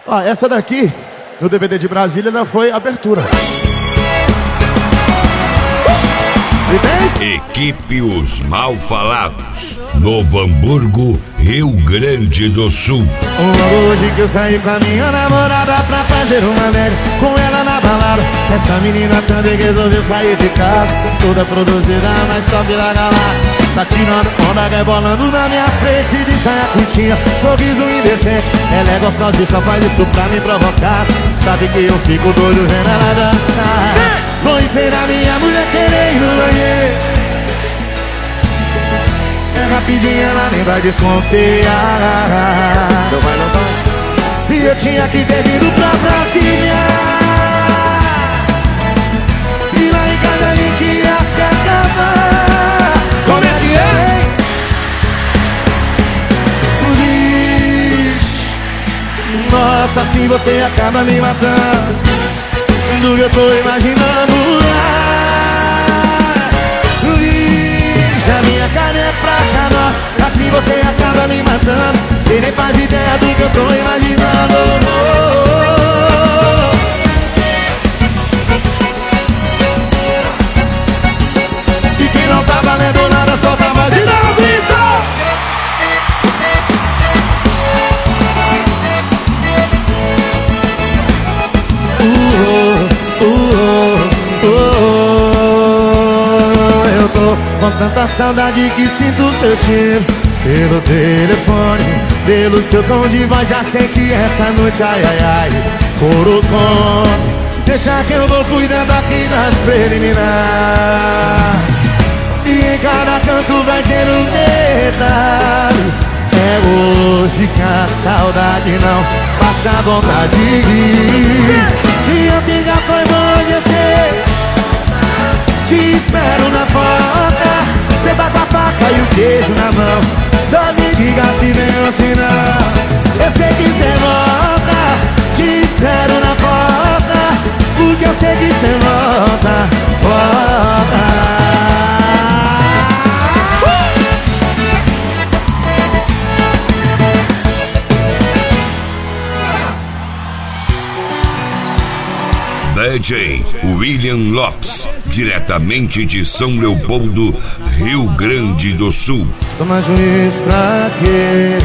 Ó, essa daqui, no DVD de Brasília, ela foi abertura. Equipe Os Malfalados, Novo Hamburgo, Rio Grande do Sul. Hoje que eu saí com a minha namorada pra fazer uma média com ela na balada. Essa menina também resolveu sair de casa, toda produzida, mas top da galáxia. Tá tirando onda, rebolando na minha frente, de saia curtinha, sorriso indecente. Ela é gostosa e só faz isso pra me provocar. Sabe que eu fico doido vendo ela dançar. Vou esperar minha mulher querer ir no banheiro. É rapidinho, ela nem vai desconfiar. Não vai, não vai. E eu tinha que ter vindo pra Brasília. E lá em casa a gente ia se acabar. Como é que é? Nossa, assim você acaba me matando. Do que eu tô imaginando lá. Já minha carne é fraca, nossa, assim você acaba me matando. Cê nem faz ideia do que eu tô imaginando. E quem não tá valendo nada só tá mais e não grita. Eu tô com tanta saudade que sinto seu cheiro pelo telefone, pelo seu tom de voz. Já sei que essa noite, ai, ai, ai, coro come. Deixa que eu vou cuidando aqui das preliminares. E em cada canto vai ter um detalhe. É hoje que a saudade não passa vontade de ir. Se ontem já foi bom, eu sei. Te espero na porta. Cê tá com a faca e o queijo na mão. Só me diga se vem ou se não. Eu sei que cê volta. Te espero na porta, porque eu sei que cê volta. Volta. DJ William Lopes, diretamente de São Leopoldo, Rio Grande do Sul. Toma juízo pra quê?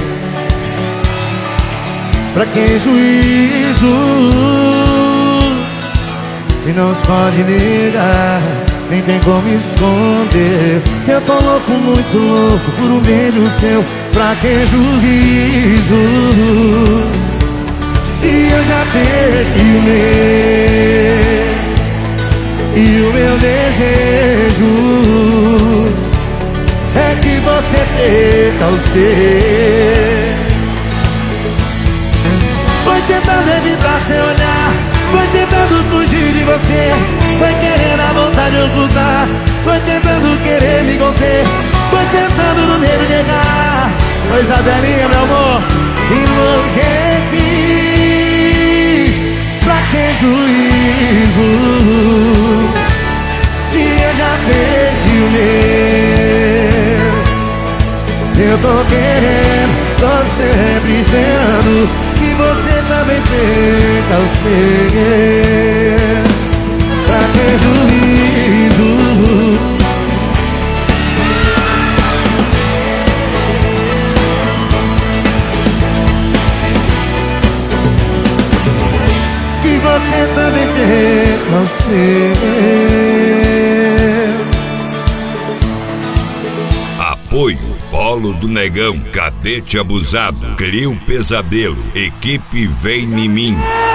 Pra que juízo? E não se pode negar, nem tem como esconder. Eu tô louco, muito louco por um beijo seu. Pra que juízo? Se eu já perdi o meu e o meu desejo é que você perca o seu. Foi tentando evitar seu olhar, foi tentando fugir de você, foi querendo a vontade de ocultar, foi tentando querer me conter, foi pensando no medo de errar. Pois a Belinha, meu amor, enlouqueci. Pra que juízo? Se eu já perdi o meu. Eu tô querendo, tô sempre esperando que você também perca o seu. Pra que juízo? Você também perca o seu. Apoio Polo do Negão, Cadete Abusado, Crio Pesadelo, Equipe Vem em Mim.